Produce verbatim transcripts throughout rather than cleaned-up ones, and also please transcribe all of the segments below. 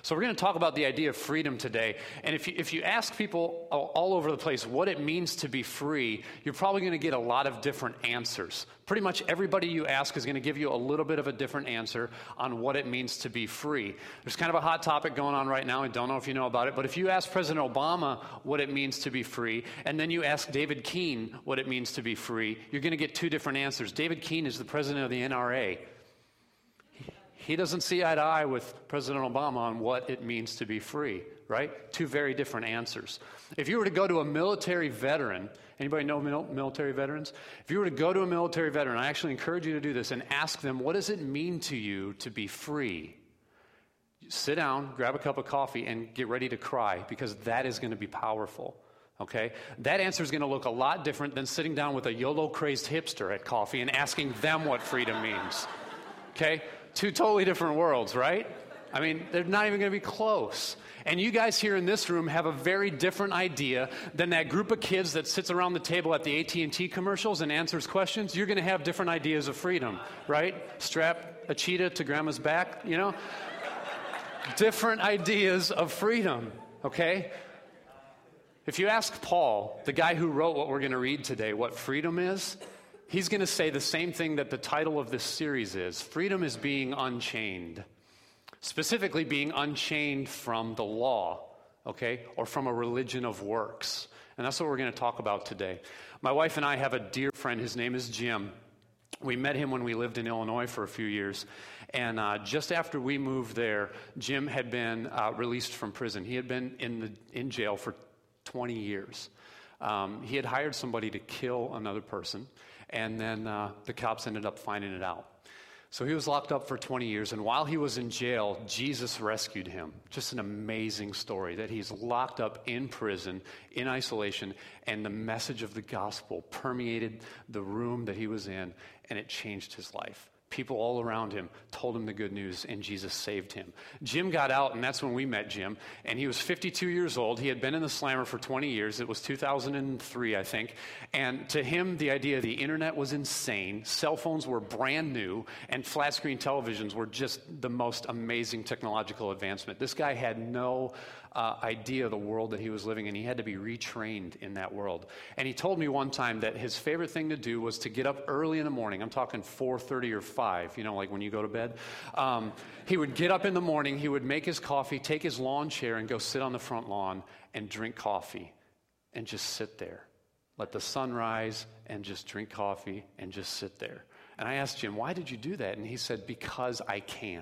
So we're going to talk about the idea of freedom today. And if you, if you ask people all, all over the place what it means to be free, you're probably going to get a lot of different answers. Pretty much everybody you ask is going to give you a little bit of a different answer on what it means to be free. There's kind of a hot topic going on right now. I don't know if you know about it, but if you ask President Obama what it means to be free, and then you ask David Keene what it means to be free, you're going to get two different answers. David Keene is the president of the N R A. He doesn't see eye to eye with President Obama on what it means to be free, right? Two very different answers. If you were to go to a military veteran, anybody know mil- military veterans? If you were to go to a military veteran, I actually encourage you to do this and ask them, what does it mean to you to be free? Sit down, grab a cup of coffee, and get ready to cry, because that is going to be powerful. Okay? That answer is going to look a lot different than sitting down with a YOLO-crazed hipster at coffee and asking them what freedom means. Okay? Two totally different worlds, right? I mean, they're not even going to be close. And you guys here in this room have a very different idea than that group of kids that sits around the table at the A T and T commercials and answers questions. You're going to have different ideas of freedom, right? Strap a cheetah to grandma's back, you know? Different ideas of freedom, okay? If you ask Paul, the guy who wrote what we're going to read today, what freedom is, he's going to say the same thing that the title of this series is. Freedom is being unchained. Specifically, being unchained from the law, okay, or from a religion of works. And that's what we're going to talk about today. My wife and I have a dear friend. His name is Jim. We met him when we lived in Illinois for a few years. And uh, just after we moved there, Jim had been uh, released from prison. He had been in the in jail for twenty years. Um, he had hired somebody to kill another person. And then uh, the cops ended up finding it out. So he was locked up for twenty years, and while he was in jail, Jesus rescued him. Just an amazing story that he's locked up in prison, in isolation, and the message of the gospel permeated the room that he was in, and it changed his life. People all around him told him the good news, and Jesus saved him. Jim got out, and that's when we met Jim, and he was fifty-two years old. He had been in the slammer for twenty years. It was two thousand three, I think, and to him, the idea of the internet was insane. Cell phones were brand new, and flat-screen televisions were just the most amazing technological advancement. This guy had no uh, idea of the world that he was living in. He had to be retrained in that world. And he told me one time that his favorite thing to do was to get up early in the morning. I'm talking four thirty or five, you know, like when you go to bed. Um, he would get up in the morning, he would make his coffee, take his lawn chair, and go sit on the front lawn and drink coffee and just sit there. Let the sun rise and just drink coffee and just sit there. And I asked Jim, why did you do that? And he said, because I can.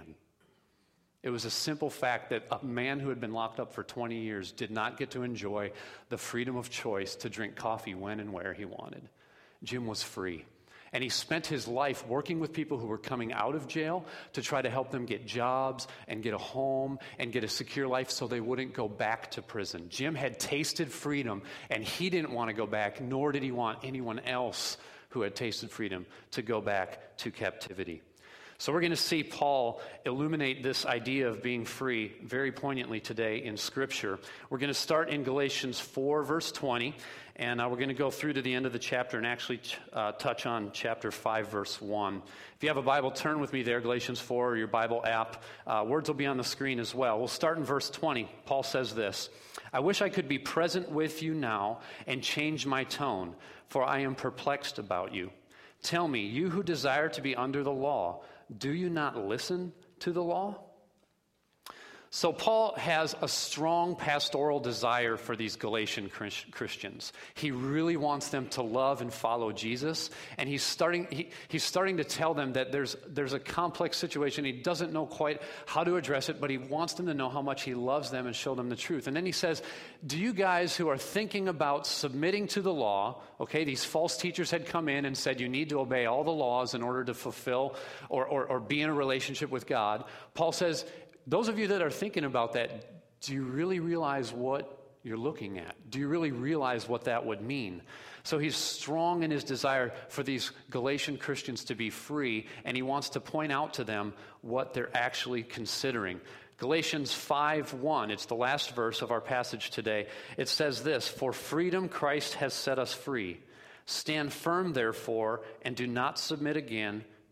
It was a simple fact that a man who had been locked up for twenty years did not get to enjoy the freedom of choice to drink coffee when and where he wanted. Jim was free. And he spent his life working with people who were coming out of jail to try to help them get jobs and get a home and get a secure life so they wouldn't go back to prison. Jim had tasted freedom, and he didn't want to go back, nor did he want anyone else who had tasted freedom to go back to captivity. So we're going to see Paul illuminate this idea of being free very poignantly today in Scripture. We're going to start in Galatians four, verse twenty, and uh, we're going to go through to the end of the chapter and actually uh, touch on chapter five, verse one. If you have a Bible, turn with me there, Galatians four, or your Bible app. Uh, words will be on the screen as well. We'll start in verse twenty. Paul says this, I wish I could be present with you now and change my tone, for I am perplexed about you. Tell me, you who desire to be under the law, do you not listen to the law? So Paul has a strong pastoral desire for these Galatian Christians. He really wants them to love and follow Jesus, and he's starting he, he's starting to tell them that there's there's a complex situation. He doesn't know quite how to address it, but he wants them to know how much he loves them and show them the truth. And then he says, do you guys who are thinking about submitting to the law, okay, these false teachers had come in and said you need to obey all the laws in order to fulfill or, or, or be in a relationship with God. Paul says, those of you that are thinking about that, do you really realize what you're looking at? Do you really realize what that would mean? So he's strong in his desire for these Galatian Christians to be free, and he wants to point out to them what they're actually considering. Galatians five one, it's the last verse of our passage today. It says this, for freedom Christ has set us free. Stand firm, therefore, and do not submit again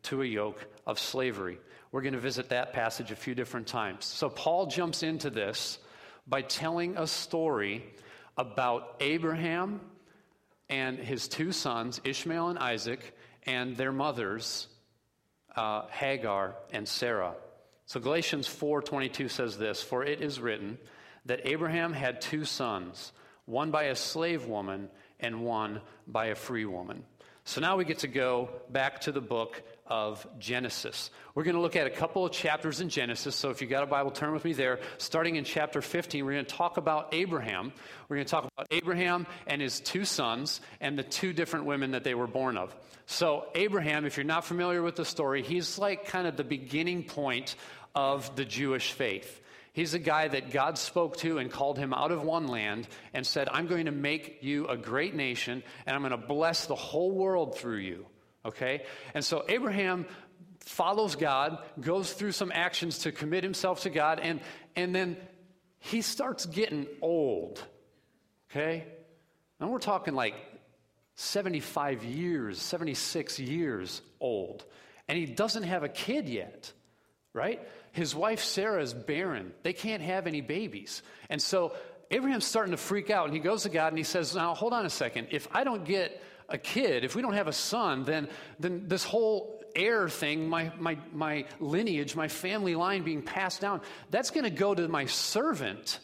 to a yoke of slavery. We're going to visit that passage a few different times. So Paul jumps into this by telling a story about Abraham and his two sons, Ishmael and Isaac, and their mothers, uh, Hagar and Sarah. So Galatians four twenty-two says this, "For it is written that Abraham had two sons, one by a slave woman and one by a free woman." So now we get to go back to the book of Genesis. We're going to look at a couple of chapters in Genesis. So if you got a Bible, turn with me there. Starting in chapter fifteen, we're going to talk about Abraham. We're going to talk about Abraham and his two sons and the two different women that they were born of. So Abraham, if you're not familiar with the story, he's like kind of the beginning point of the Jewish faith. He's a guy that God spoke to and called him out of one land and said, "I'm going to make you a great nation, and I'm going to bless the whole world through you." Okay? And so Abraham follows God, goes through some actions to commit himself to God, and, and then he starts getting old. Okay? And we're talking like seventy-five years, seventy-six years old. And he doesn't have a kid yet, right? His wife Sarah is barren. They can't have any babies. And so Abraham's starting to freak out, and he goes to God and he says, "Now, hold on a second. If I don't get a kid, if we don't have a son, then then this whole heir thing, my my my lineage, my family line being passed down, that's going to go to my servant."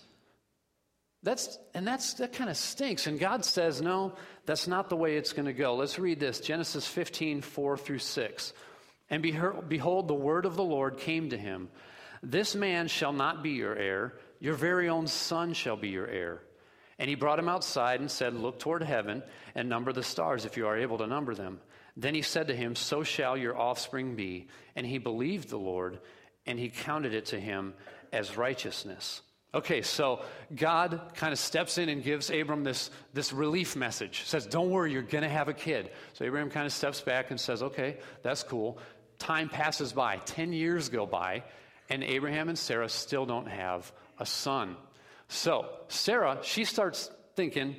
That's and that's that kind of stinks. And God says, "No, that's not the way it's going to go." Let's read this, Genesis fifteen, four through six. "And behold, the word of the Lord came to him. This man shall not be your heir. Your very own son shall be your heir. And he brought him outside and said, Look toward heaven and number the stars if you are able to number them. Then he said to him, So shall your offspring be. And he believed the Lord, and he counted it to him as righteousness." Okay, so God kind of steps in and gives Abram this, this relief message. Says, "Don't worry, you're going to have a kid." So Abraham kind of steps back and says, "Okay, that's cool." Time passes by. Ten years go by, and Abraham and Sarah still don't have a son. So Sarah, she starts thinking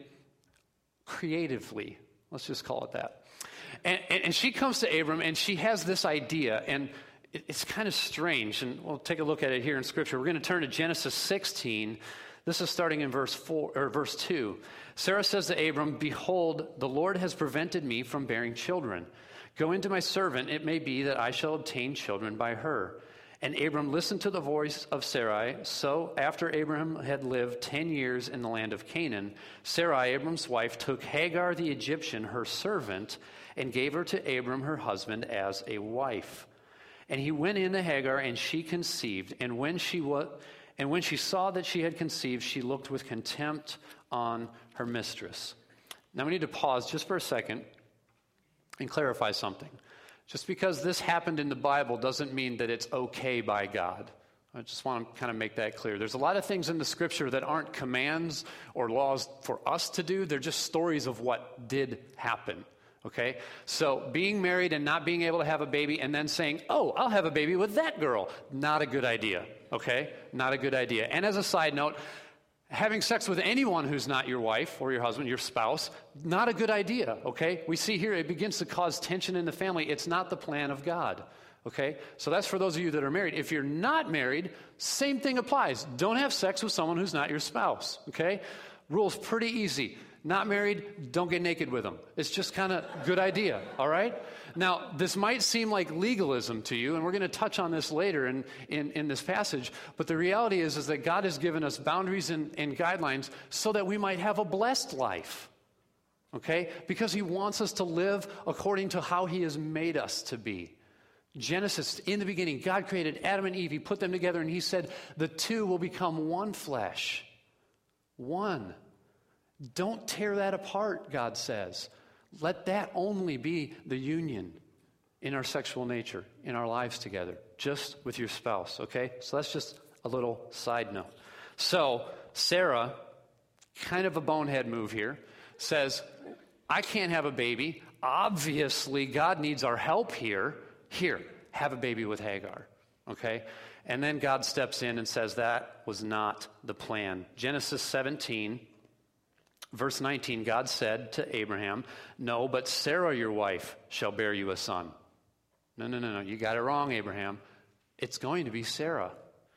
creatively. Let's just call it that. And, and, and she comes to Abram, and she has this idea, and it, it's kind of strange. And we'll take a look at it here in Scripture. We're going to turn to Genesis sixteen. This is starting in verse four or verse two. Sarah says to Abram, "Behold, the Lord has prevented me from bearing children. Go into my servant. It may be that I shall obtain children by her." And Abram listened to the voice of Sarai. So after Abraham had lived ten years in the land of Canaan, Sarai, Abram's wife, took Hagar the Egyptian, her servant, and gave her to Abram, her husband, as a wife. And he went in to Hagar, and she conceived. And when she wa- and when she saw that she had conceived, she looked with contempt on her mistress. Now we need to pause just for a second and clarify something. Just because this happened in the Bible doesn't mean that it's okay by God. I just want to kind of make that clear. There's a lot of things in the Scripture that aren't commands or laws for us to do. They're just stories of what did happen, okay? So being married and not being able to have a baby and then saying, "Oh, I'll have a baby with that girl," not a good idea, okay? Not a good idea. And as a side note, having sex with anyone who's not your wife or your husband, your spouse, not a good idea, okay? We see here it begins to cause tension in the family. It's not the plan of God, okay? So that's for those of you that are married. If you're not married, same thing applies. Don't have sex with someone who's not your spouse, okay? Rule's pretty easy. Not married, don't get naked with them. It's just kind of good idea, all right? Now, this might seem like legalism to you, and we're going to touch on this later in, in, in this passage, but the reality is, is that God has given us boundaries and, and guidelines so that we might have a blessed life, okay? Because he wants us to live according to how he has made us to be. Genesis, in the beginning, God created Adam and Eve. He put them together, and he said, the two will become one flesh. One. Don't tear that apart, God says. Let that only be the union in our sexual nature, in our lives together, just with your spouse, okay? So that's just a little side note. So Sarah, kind of a bonehead move here, says, I can't have a baby. Obviously, God needs our help here. Here, have a baby with Hagar, okay? And then God steps in and says that was not the plan. Genesis seventeen, verse nineteen, God said to Abraham, no, but Sarah, your wife, shall bear you a son. No, no, no, no. You got it wrong, Abraham. It's going to be Sarah.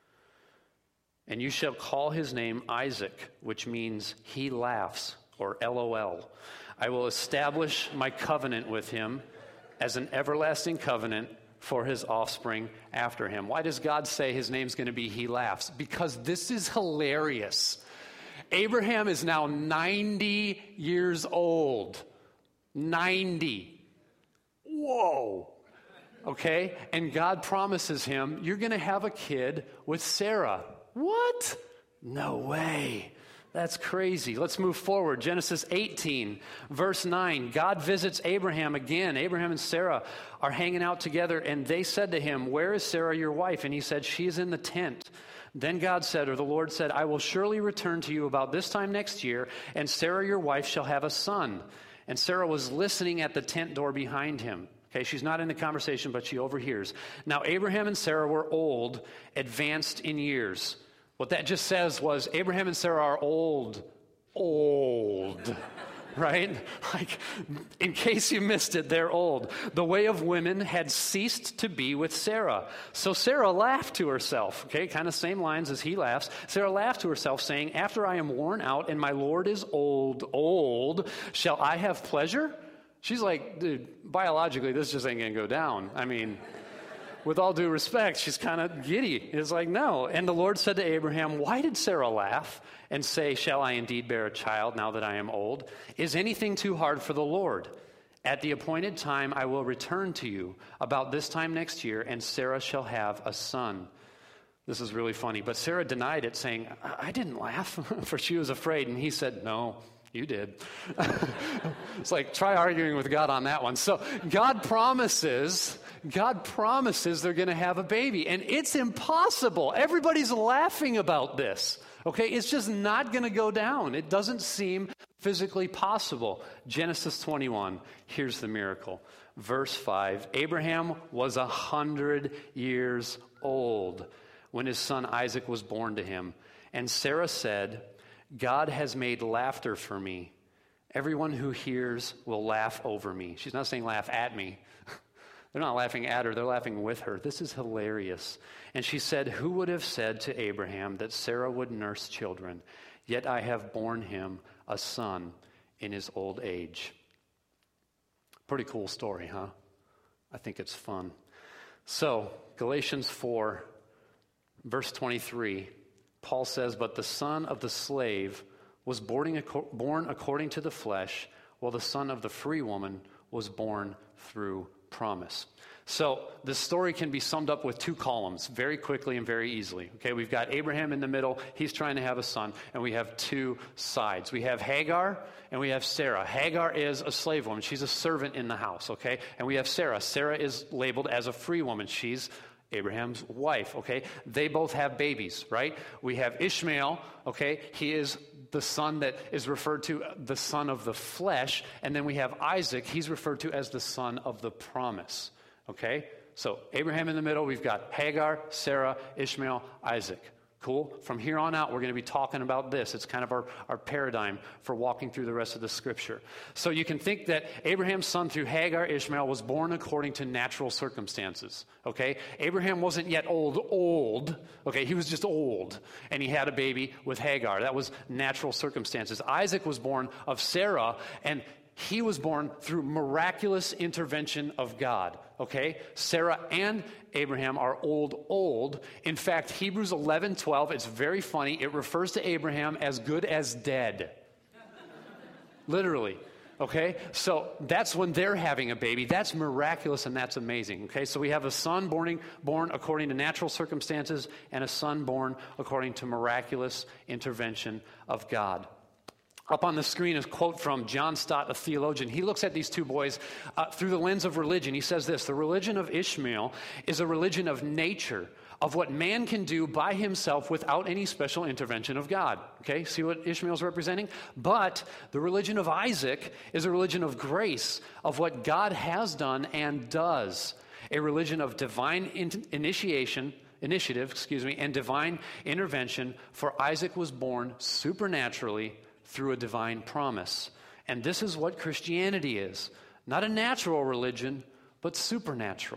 And you shall call his name Isaac, which means he laughs, or L O L. I will establish my covenant with him as an everlasting covenant for his offspring after him. Why does God say his name's going to be he laughs? Because this is hilarious. Abraham is now ninety years old. ninety. Whoa. Okay? And God promises him, you're going to have a kid with Sarah. What? No way. That's crazy. Let's move forward. Genesis eighteen, verse nine. God visits Abraham again. Abraham and Sarah are hanging out together, and they said to him, where is Sarah, your wife? And he said, she is in the tent. Then God said, or the Lord said, I will surely return to you about this time next year, and Sarah, your wife, shall have a son. And Sarah was listening at the tent door behind him. Okay, she's not in the conversation, but she overhears. Now, Abraham and Sarah were old, advanced in years. What that just says was Abraham and Sarah are old, old, right? Like, in case you missed it, they're old. The way of women had ceased to be with Sarah. So Sarah laughed to herself, okay, kind of same lines as he laughs. Sarah laughed to herself, saying, after I am worn out and my Lord is old, old, shall I have pleasure? She's like, dude, biologically, this just ain't going to go down. I mean, with all due respect, she's kind of giddy. It's like, no. And the Lord said to Abraham, why did Sarah laugh and say, shall I indeed bear a child now that I am old? Is anything too hard for the Lord? At the appointed time, I will return to you about this time next year, and Sarah shall have a son. This is really funny. But Sarah denied it, saying, I, I didn't laugh, for she was afraid. And he said, no. You did. It's like, try arguing with God on that one. So God promises, God promises they're going to have a baby. And it's impossible. Everybody's laughing about this. Okay, it's just not going to go down. It doesn't seem physically possible. Genesis twenty-one, here's the miracle. Verse five, Abraham was a hundred years old when his son Isaac was born to him. And Sarah said, God has made laughter for me. Everyone who hears will laugh over me. She's not saying laugh at me. They're not laughing at her. They're laughing with her. This is hilarious. And she said, who would have said to Abraham that Sarah would nurse children? Yet I have borne him a son in his old age. Pretty cool story, huh? I think it's fun. So, Galatians four, verse twenty-three. Paul says, but the son of the slave was born according to the flesh, while the son of the free woman was born through promise. So the story can be summed up with two columns very quickly and very easily. Okay, we've got Abraham in the middle. He's trying to have a son, and we have two sides. We have Hagar and we have Sarah. Hagar is a slave woman. She's a servant in the house, okay? And we have Sarah. Sarah is labeled as a free woman. She's Abraham's wife, okay? They both have babies, right? We have Ishmael, okay? He is the son that is referred to the son of the flesh. And then we have Isaac. He's referred to as the son of the promise, okay? So Abraham in the middle. We've got Hagar, Sarah, Ishmael, Isaac. Cool? From here on out, we're going to be talking about this. It's kind of our, our paradigm for walking through the rest of the scripture. So you can think that Abraham's son through Hagar, Ishmael, was born according to natural circumstances. Okay? Abraham wasn't yet old, old. Okay? He was just old. And he had a baby with Hagar. That was natural circumstances. Isaac was born of Sarah, and he was born through miraculous intervention of God, okay? Sarah and Abraham are old, old. In fact, Hebrews eleven twelve, it's very funny. It refers to Abraham as good as dead. Literally, okay? So that's when they're having a baby. That's miraculous and that's amazing, okay? So we have a son born, born according to natural circumstances and a son born according to miraculous intervention of God. Up on the screen is a quote from John Stott, a theologian. He looks at these two boys uh, through the lens of religion. He says this, the religion of Ishmael is a religion of nature, of what man can do by himself without any special intervention of God. Okay, see what Ishmael's representing? But the religion of Isaac is a religion of grace, of what God has done and does. A religion of divine in- initiation, initiative, excuse me, and divine intervention, for Isaac was born supernaturally through a divine promise. And this is what Christianity is. Not a natural religion, but supernatural.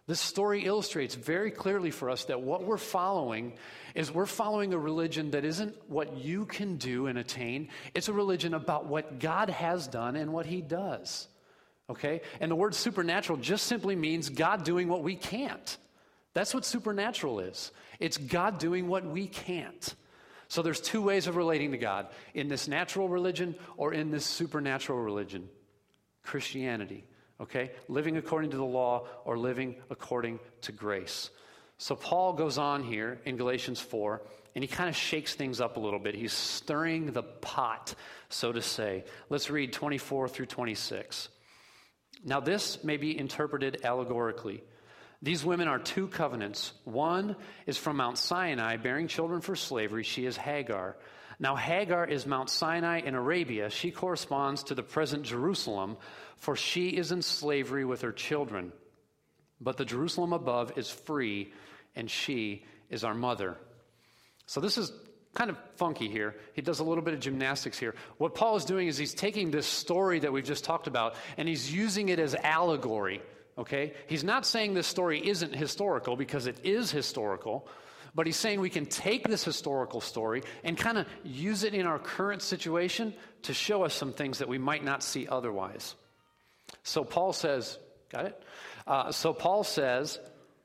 This story illustrates very clearly for us that what we're following is we're following a religion that isn't what you can do and attain. It's a religion about what God has done and what he does. Okay? And the word supernatural just simply means God doing what we can't. That's what supernatural is. It's God doing what we can't. So there's two ways of relating to God, in this natural religion or in this supernatural religion, Christianity. Okay, living according to the law or living according to grace. So Paul goes on here in Galatians four, and he kind of shakes things up a little bit. He's stirring the pot, so to say. Let's read twenty-four through twenty-six. Now this may be interpreted allegorically. These women are two covenants. One is from Mount Sinai, bearing children for slavery. She is Hagar. Now Hagar is Mount Sinai in Arabia. She corresponds to the present Jerusalem, for she is in slavery with her children. But the Jerusalem above is free, and she is our mother. So this is kind of funky here. He does a little bit of gymnastics here. What Paul is doing is he's taking this story that we've just talked about, and he's using it as allegory, okay? He's not saying this story isn't historical, because it is historical, but he's saying we can take this historical story and kind of use it in our current situation to show us some things that we might not see otherwise. So Paul says, got it? Uh, so Paul says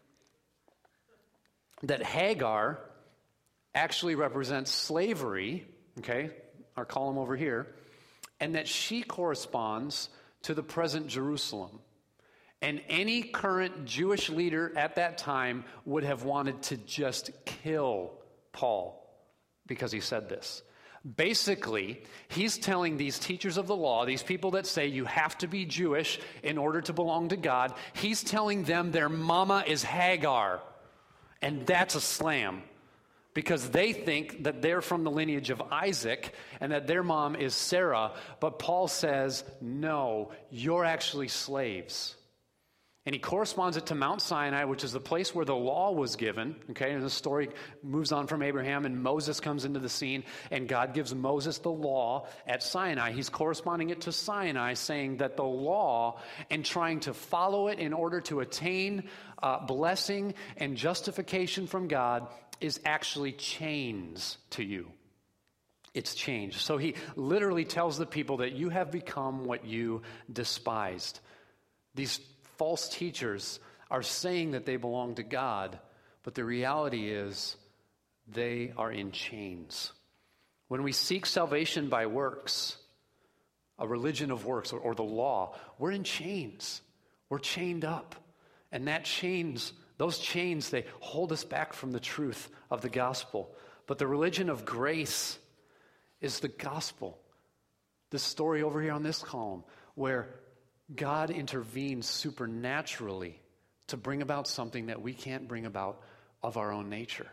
that Hagar actually represents slavery, okay, our column over here, and that she corresponds to the present Jerusalem. And any current Jewish leader at that time would have wanted to just kill Paul because he said this. Basically, he's telling these teachers of the law, these people that say you have to be Jewish in order to belong to God, he's telling them their mama is Hagar. And that's a slam, because they think that they're from the lineage of Isaac and that their mom is Sarah. But Paul says, no, you're actually slaves. And he corresponds it to Mount Sinai, which is the place where the law was given. Okay, and the story moves on from Abraham, and Moses comes into the scene, and God gives Moses the law at Sinai. He's corresponding it to Sinai, saying that the law and trying to follow it in order to attain uh, blessing and justification from God is actually chains to you. It's change. So he literally tells the people that you have become what you despised. These false teachers are saying that they belong to God, but the reality is they are in chains. When we seek salvation by works, a religion of works, or, or the law, we're in chains. We're chained up. And that chains, those chains, they hold us back from the truth of the gospel. But the religion of grace is the gospel. This story over here on this column, where God intervenes supernaturally to bring about something that we can't bring about of our own nature.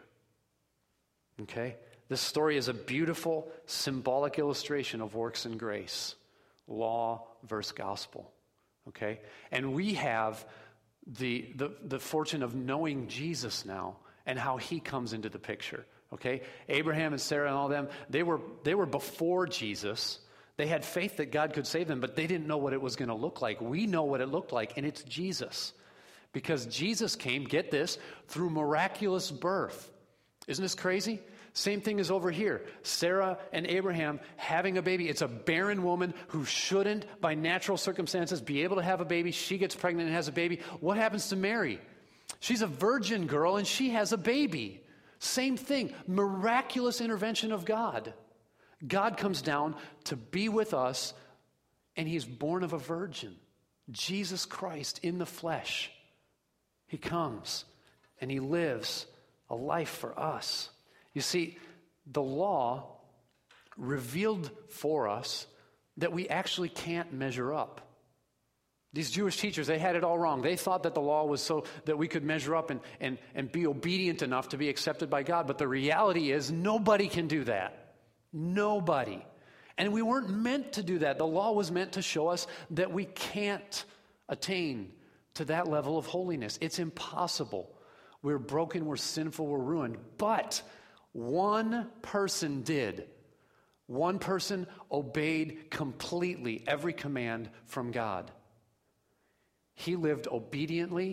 Okay? This story is a beautiful, symbolic illustration of works and grace. Law versus gospel. Okay? And we have the, the, the fortune of knowing Jesus now and how he comes into the picture. Okay? Abraham and Sarah and all them, they were, they were before Jesus. They had faith that God could save them, but they didn't know what it was going to look like. We know what it looked like, and it's Jesus. Because Jesus came, get this, through miraculous birth. Isn't this crazy? Same thing is over here. Sarah and Abraham having a baby. It's a barren woman who shouldn't, by natural circumstances, be able to have a baby. She gets pregnant and has a baby. What happens to Mary? She's a virgin girl, and she has a baby. Same thing. Miraculous intervention of God. God comes down to be with us, and he's born of a virgin. Jesus Christ in the flesh. He comes, and he lives a life for us. You see, the law revealed for us that we actually can't measure up. These Jewish teachers, they had it all wrong. They thought that the law was so that we could measure up and, and, and be obedient enough to be accepted by God. But the reality is nobody can do that. Nobody. And we weren't meant to do that. The law was meant to show us that we can't attain to that level of holiness. It's impossible. We're broken, we're sinful, we're ruined. But one person did. One person obeyed completely every command from God. He lived obediently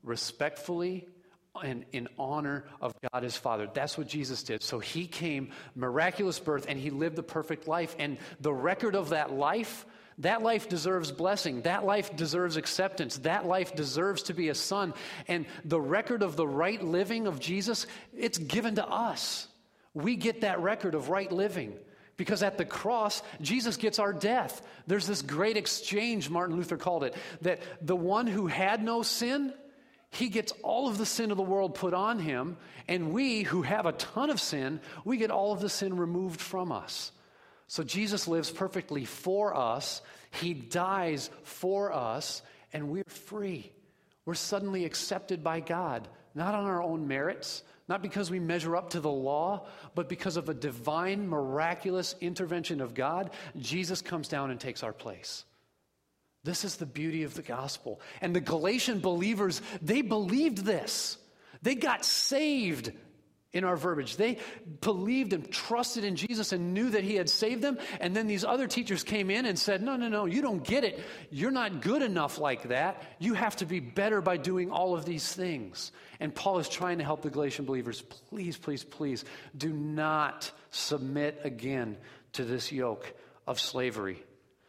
respectfully and in honor of God his Father. That's what Jesus did. So he came, miraculous birth, and he lived the perfect life. And the record of that life, that life deserves blessing. That life deserves acceptance. That life deserves to be a son. And the record of the right living of Jesus, it's given to us. We get that record of right living. Because at the cross, Jesus gets our death. There's this great exchange, Martin Luther called it, that the one who had no sin, he gets all of the sin of the world put on him, and we who have a ton of sin, we get all of the sin removed from us. So Jesus lives perfectly for us, he dies for us, and we're free. We're suddenly accepted by God, not on our own merits, not because we measure up to the law, but because of a divine, miraculous intervention of God. Jesus comes down and takes our place. This is the beauty of the gospel. And the Galatian believers, they believed this. They got saved in our verbiage. They believed and trusted in Jesus and knew that he had saved them. And then these other teachers came in and said, no, no, no, you don't get it. You're not good enough like that. You have to be better by doing all of these things. And Paul is trying to help the Galatian believers. Please, please, please do not submit again to this yoke of slavery.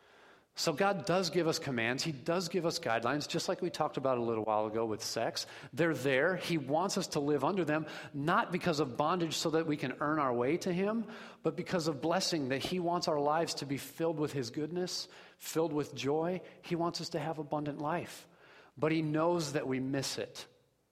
So God does give us commands. He does give us guidelines, just like we talked about a little while ago with sex. They're there. He wants us to live under them, not because of bondage so that we can earn our way to him, but because of blessing, that he wants our lives to be filled with his goodness, filled with joy. He wants us to have abundant life. But he knows that we miss it.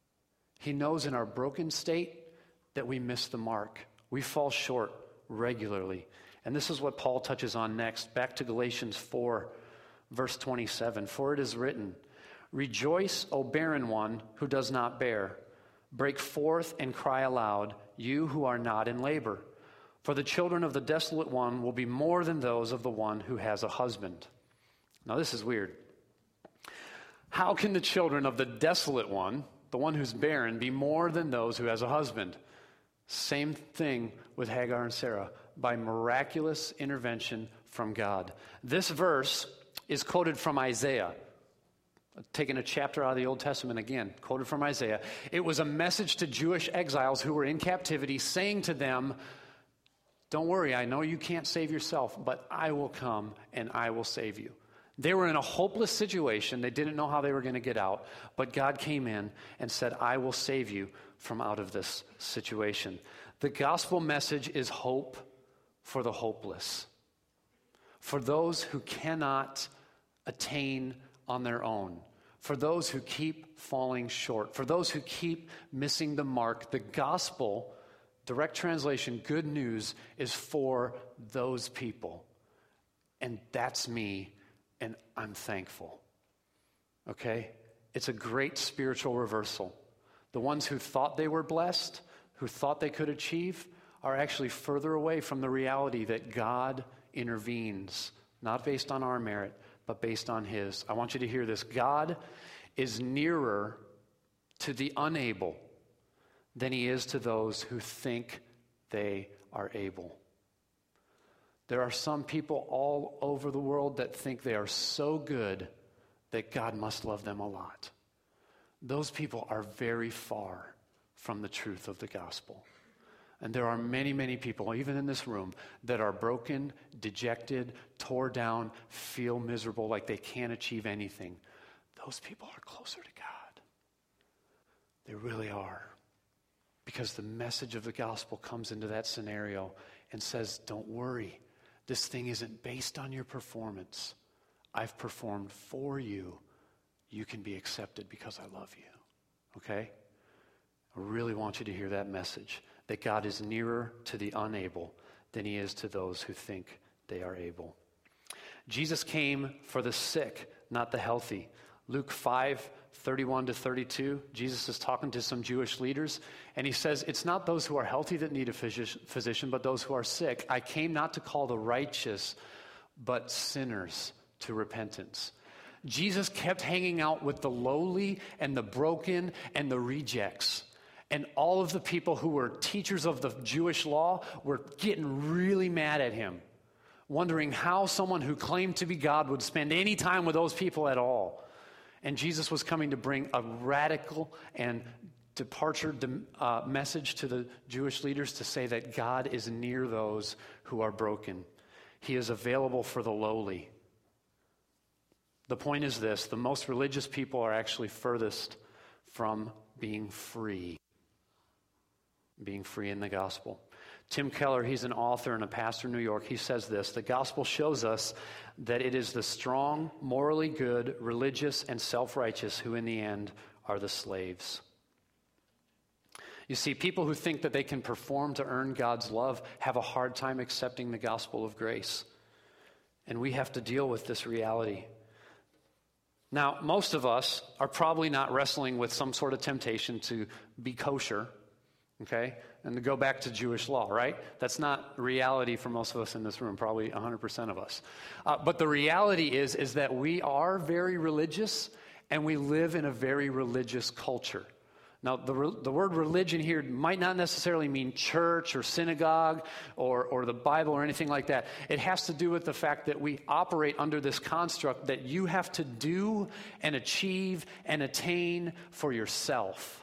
He knows in our broken state that we miss the mark. We fall short regularly. And this is what Paul touches on next. Back to Galatians four, verse twenty-seven. For it is written, rejoice, O barren one who does not bear. Break forth and cry aloud, you who are not in labor. For the children of the desolate one will be more than those of the one who has a husband. Now this is weird. How can the children of the desolate one, the one who's barren, be more than those who has a husband? Same thing with Hagar and Sarah. By miraculous intervention from God. This verse is quoted from Isaiah. Taking a chapter out of the Old Testament again, quoted from Isaiah. It was a message to Jewish exiles who were in captivity, saying to them, don't worry, I know you can't save yourself, but I will come and I will save you. They were in a hopeless situation. They didn't know how they were going to get out, but God came in and said, I will save you from out of this situation. The gospel message is hope for the hopeless, for those who cannot attain on their own, for those who keep falling short, for those who keep missing the mark. The gospel, direct translation, good news, is for those people. And that's me, and I'm thankful. Okay? It's a great spiritual reversal. The ones who thought they were blessed, who thought they could achieve, are actually further away from the reality that God intervenes, not based on our merit, but based on his. I want you to hear this. God is nearer to the unable than he is to those who think they are able. There are some people all over the world that think they are so good that God must love them a lot. Those people are very far from the truth of the gospel. And there are many, many people, even in this room, that are broken, dejected, tore down, feel miserable, like they can't achieve anything. Those people are closer to God. They really are. Because the message of the gospel comes into that scenario and says, don't worry. This thing isn't based on your performance. I've performed for you. You can be accepted because I love you. Okay? I really want you to hear that message. That God is nearer to the unable than he is to those who think they are able. Jesus came for the sick, not the healthy. Luke five, thirty-one to thirty-two, Jesus is talking to some Jewish leaders, and he says, it's not those who are healthy that need a physician, but those who are sick. I came not to call the righteous, but sinners to repentance. Jesus kept hanging out with the lowly and the broken and the rejects. And all of the people who were teachers of the Jewish law were getting really mad at him, wondering how someone who claimed to be God would spend any time with those people at all. And Jesus was coming to bring a radical and departure uh, message to the Jewish leaders to say that God is near those who are broken. He is available for the lowly. The point is this: the most religious people are actually furthest from being free. Being free in the gospel. Tim Keller, he's an author and a pastor in New York. He says this: the gospel shows us that it is the strong, morally good, religious, and self-righteous who in the end are the slaves. You see, people who think that they can perform to earn God's love have a hard time accepting the gospel of grace. And we have to deal with this reality. Now, most of us are probably not wrestling with some sort of temptation to be kosher, okay, and to go back to Jewish law, right? That's not reality for most of us in this room, probably one hundred percent of us. Uh, but the reality is, is that we are very religious, and we live in a very religious culture. Now, the, the word religion here might not necessarily mean church or synagogue or, or the Bible or anything like that. It has to do with the fact that we operate under this construct that you have to do and achieve and attain for yourself.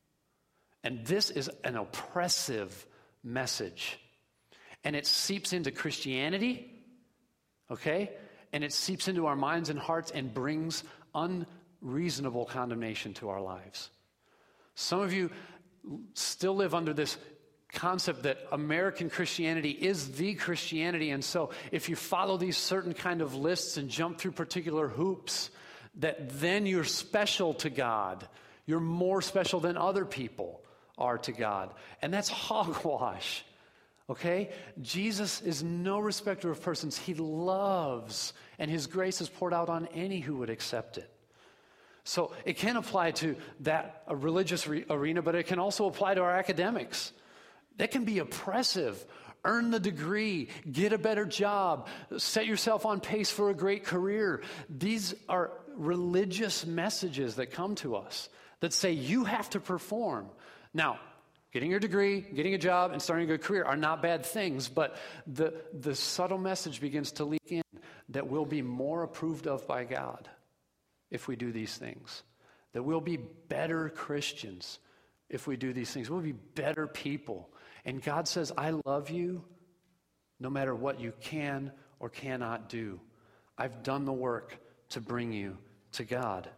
And this is an oppressive message. And it seeps into Christianity, okay? And it seeps into our minds and hearts and brings unreasonable condemnation to our lives. Some of you still live under this concept that American Christianity is the Christianity, and so if you follow these certain kind of lists and jump through particular hoops, that then you're special to God. You're more special than other people are to God. And that's hogwash, okay? Jesus is no respecter of persons. He loves, and his grace is poured out on any who would accept it. So it can apply to that a religious re- arena, but it can also apply to our academics. That can be oppressive. Earn the degree, get a better job, set yourself on pace for a great career. These are religious messages that come to us that say you have to perform. Now, getting your degree, getting a job, and starting a good career are not bad things, but the, the subtle message begins to leak in that we'll be more approved of by God if we do these things, that we'll be better Christians if we do these things. We'll be better people. And God says, I love you no matter what you can or cannot do. I've done the work to bring you to God.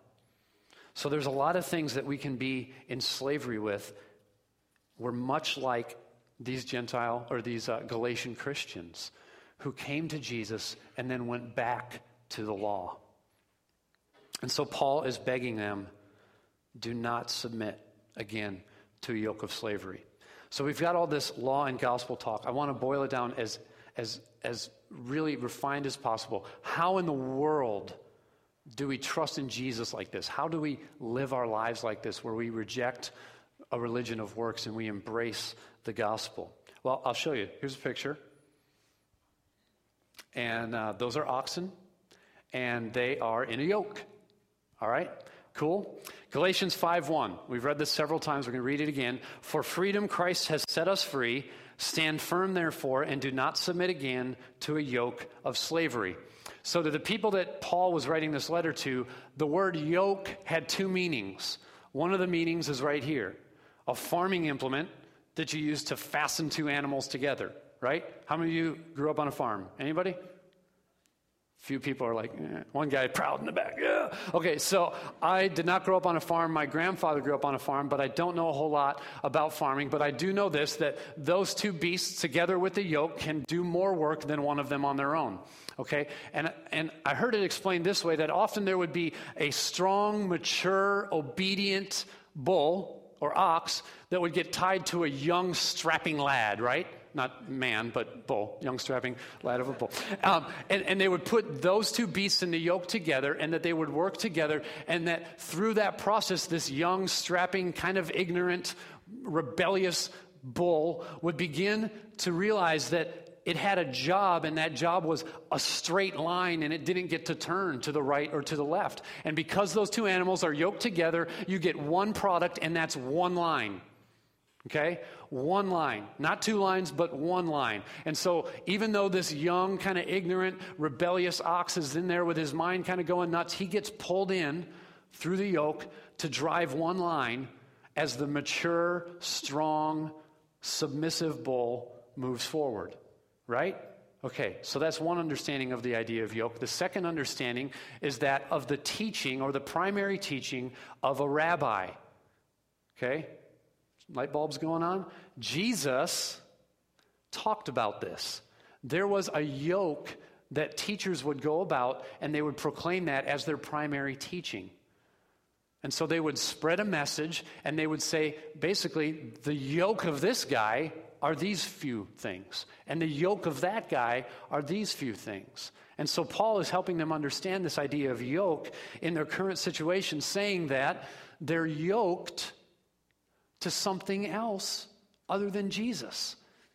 So there's a lot of things that we can be in slavery with. We're much like these Gentile or these uh, Galatian Christians who came to Jesus and then went back to the law. And so Paul is begging them, do not submit again to a yoke of slavery. So we've got all this law and gospel talk. I want to boil it down as, as, as really refined as possible. How in the world do we trust in Jesus like this? How do we live our lives like this, where we reject a religion of works and we embrace the gospel? Well, I'll show you. Here's a picture. And uh, those are oxen, and they are in a yoke. All right, cool. Galatians five one. We've read this several times. We're going to read it again. For freedom Christ has set us free. Stand firm, therefore, and do not submit again to a yoke of slavery. So to the people that Paul was writing this letter to, the word yoke had two meanings. One of the meanings is right here. A farming implement that you use to fasten two animals together, right? How many of you grew up on a farm? Anybody? Few people are like, eh. One guy proud in the back, yeah. Okay, so I did not grow up on a farm. My grandfather grew up on a farm, but I don't know a whole lot about farming. But I do know this, that those two beasts together with the yoke can do more work than one of them on their own. Okay, and, and I heard it explained this way, that often there would be a strong, mature, obedient bull or ox that would get tied to a young, strapping lad, right? Not man, but bull, young strapping lad of a bull. Um, and, and they would put those two beasts in the yoke together, and that they would work together, and that through that process, this young, strapping, kind of ignorant, rebellious bull would begin to realize that it had a job, and that job was a straight line, and it didn't get to turn to the right or to the left. And because those two animals are yoked together, you get one product, and that's one line. Okay? One line. Not two lines, but one line. And so even though this young, kind of ignorant, rebellious ox is in there with his mind kind of going nuts, he gets pulled in through the yoke to drive one line as the mature, strong, submissive bull moves forward, right? Okay, so that's one understanding of the idea of yoke. The second understanding is that of the teaching or the primary teaching of a rabbi. Okay? Light bulbs going on? Jesus talked about this. There was a yoke that teachers would go about, and they would proclaim that as their primary teaching. And so they would spread a message, and they would say, basically, the yoke of this guy are these few things, and the yoke of that guy are these few things. And so Paul is helping them understand this idea of yoke in their current situation, saying that they're yoked to something else other than Jesus.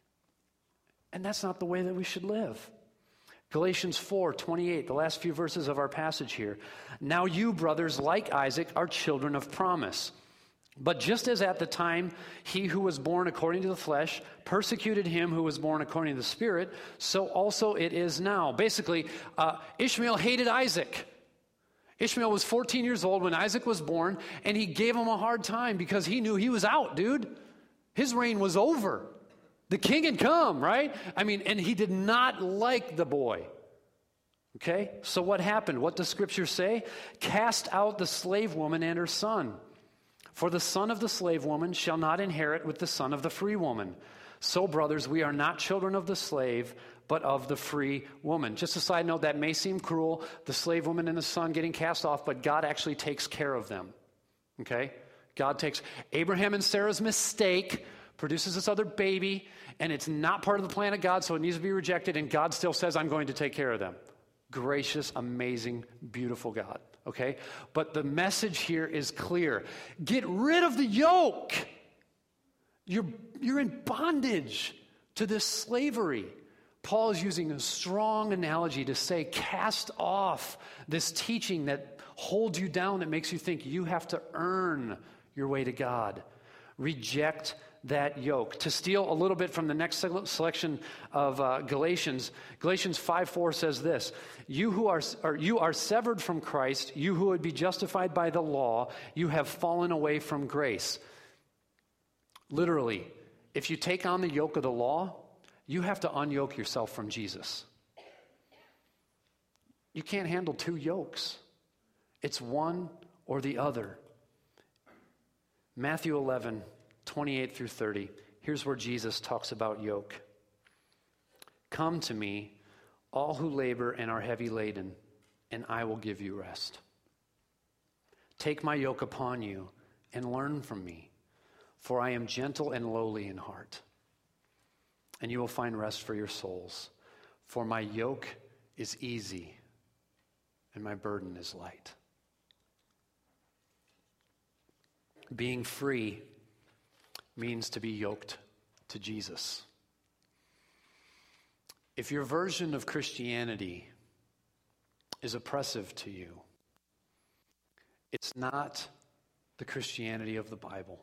And that's not the way that we should live. Galatians four twenty-eight, the last few verses of our passage here. Now you, brothers, like Isaac, are children of promise. But just as at the time he who was born according to the flesh persecuted him who was born according to the Spirit, so also it is now. Basically, uh, Ishmael hated Isaac. Ishmael was fourteen years old when Isaac was born, and he gave him a hard time because he knew he was out, dude. His reign was over. The king had come, right? I mean, and he did not like the boy. Okay? So what happened? What does Scripture say? Cast out the slave woman and her son. For the son of the slave woman shall not inherit with the son of the free woman. So, brothers, we are not children of the slave, but of the free woman. Just a side note, that may seem cruel, the slave woman and the son getting cast off, but God actually takes care of them. Okay? God takes Abraham and Sarah's mistake, produces this other baby, and it's not part of the plan of God, so it needs to be rejected, and God still says, I'm going to take care of them. Gracious, amazing, beautiful God. Okay? But the message here is clear. Get rid of the yoke. You're, you're in bondage to this slavery. Paul is using a strong analogy to say, cast off this teaching that holds you down, that makes you think you have to earn your way to God. Reject that yoke. To steal a little bit from the next selection of uh, Galatians, Galatians five four says this, you who are, or you are severed from Christ, you who would be justified by the law, you have fallen away from grace. Literally, if you take on the yoke of the law, you have to unyoke yourself from Jesus. You can't handle two yokes. It's one or the other. Matthew eleven twenty-eight through thirty. Here's where Jesus talks about yoke. Come to me, all who labor and are heavy laden, and I will give you rest. Take my yoke upon you and learn from me, for I am gentle and lowly in heart, and you will find rest for your souls. For my yoke is easy and my burden is light. Being free means to be yoked to Jesus. If your version of Christianity is oppressive to you, it's not the Christianity of the Bible.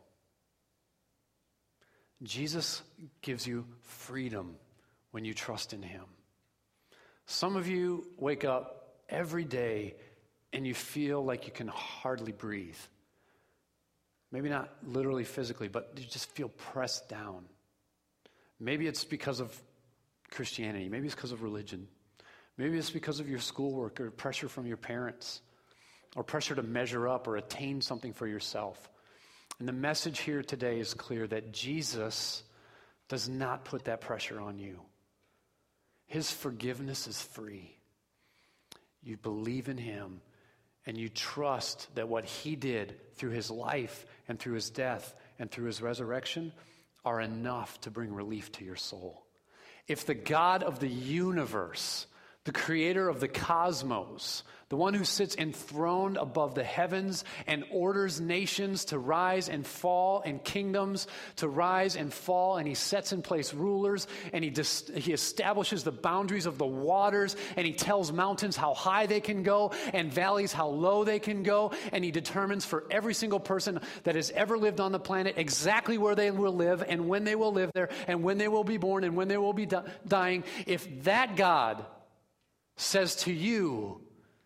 Jesus gives you freedom when you trust in him. Some of you wake up every day and you feel like you can hardly breathe. Maybe not literally physically, but you just feel pressed down. Maybe it's because of Christianity. Maybe it's because of religion. Maybe it's because of your schoolwork or pressure from your parents or pressure to measure up or attain something for yourself. And the message here today is clear that Jesus does not put that pressure on you. His forgiveness is free. You believe in him and you trust that what he did through his life and through his death and through his resurrection are enough to bring relief to your soul. If the God of the universe, the creator of the cosmos, the one who sits enthroned above the heavens and orders nations to rise and fall and kingdoms to rise and fall, and he sets in place rulers, and he dis- he establishes the boundaries of the waters, and he tells mountains how high they can go and valleys how low they can go, and he determines for every single person that has ever lived on the planet exactly where they will live and when they will live there and when they will be born and when they will be di- dying. If that God says to you,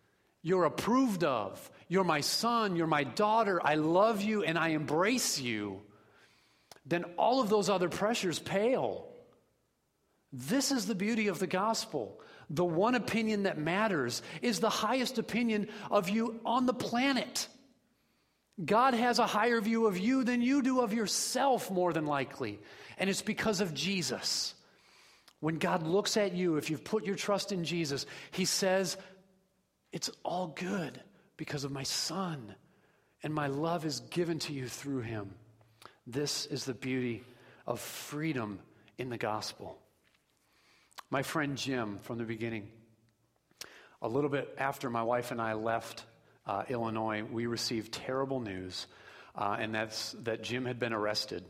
you're approved of, you're my son, you're my daughter, I love you and I embrace you, then all of those other pressures pale. This is the beauty of the gospel. The one opinion that matters is the highest opinion of you on the planet. God has a higher view of you than you do of yourself, more than likely. And it's because of Jesus. When God looks at you, if you've put your trust in Jesus, he says, it's all good because of my son, and my love is given to you through him. This is the beauty of freedom in the gospel. My friend Jim, from the beginning, a little bit after my wife and I left uh, Illinois, we received terrible news, uh, and that's that Jim had been arrested.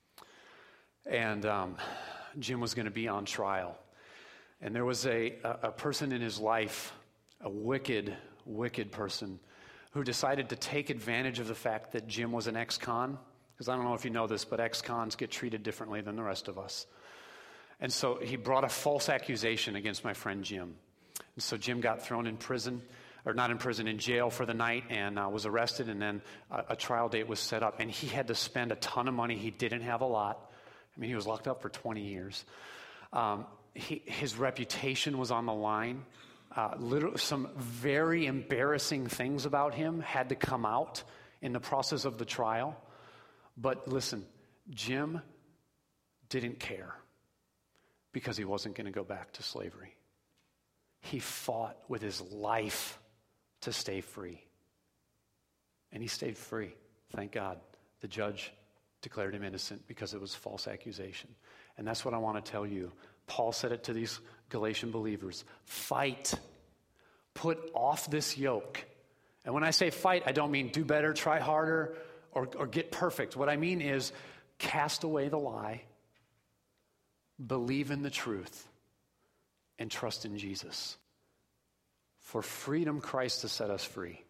And um, Jim was going to be on trial. And there was a, a, a person in his life, a wicked, wicked person, who decided to take advantage of the fact that Jim was an ex-con. Because I don't know if you know this, but ex-cons get treated differently than the rest of us. And so he brought a false accusation against my friend Jim. And so Jim got thrown in prison, or not in prison, in jail for the night, and uh, was arrested, and then a, a trial date was set up. And he had to spend a ton of money. He didn't have a lot. I mean, he was locked up for twenty years. Um, he, his reputation was on the line. Uh, literally, some very embarrassing things about him had to come out in the process of the trial. But listen, Jim didn't care because he wasn't going to go back to slavery. He fought with his life to stay free. And he stayed free, thank God. The judge declared him innocent because it was false accusation. And that's what I want to tell you. Paul said it to these Galatian believers. Fight. Put off this yoke. And when I say fight, I don't mean do better, try harder, or, or get perfect. What I mean is cast away the lie, believe in the truth, and trust in Jesus. For freedom, Christ has set us free.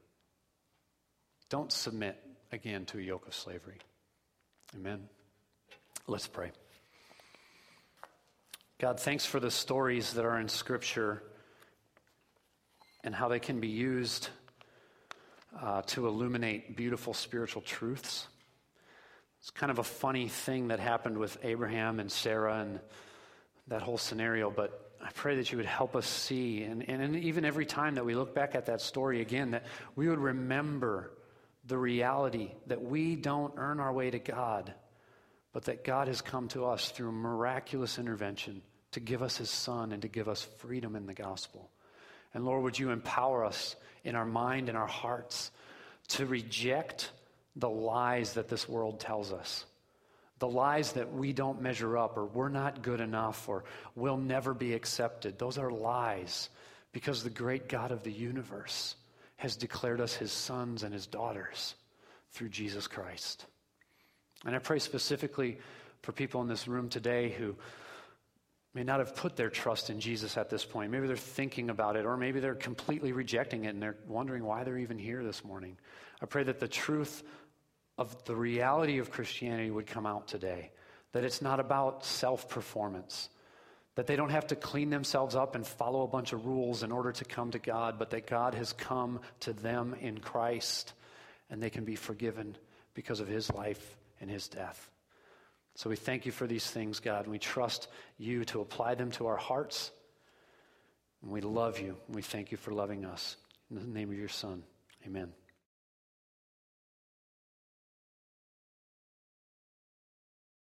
Don't submit again to a yoke of slavery. Amen. Let's pray. God, thanks for the stories that are in Scripture and how they can be used uh, to illuminate beautiful spiritual truths. It's kind of a funny thing that happened with Abraham and Sarah and that whole scenario, but I pray that you would help us see, and, and even every time that we look back at that story again, that we would remember the reality that we don't earn our way to God, but that God has come to us through miraculous intervention to give us his son and to give us freedom in the gospel. And Lord, would you empower us in our mind and our hearts to reject the lies that this world tells us, the lies that we don't measure up, or we're not good enough, or we'll never be accepted. Those are lies, because the great God of the universe has declared us his sons and his daughters through Jesus Christ. And I pray specifically for people in this room today who may not have put their trust in Jesus at this point. Maybe they're thinking about it, or maybe they're completely rejecting it and they're wondering why they're even here this morning. I pray that the truth of the reality of Christianity would come out today, that it's not about self-performance, that they don't have to clean themselves up and follow a bunch of rules in order to come to God, but that God has come to them in Christ and they can be forgiven because of his life and his death. So we thank you for these things, God, and we trust you to apply them to our hearts. And we love you, and we thank you for loving us. In the name of your Son, amen.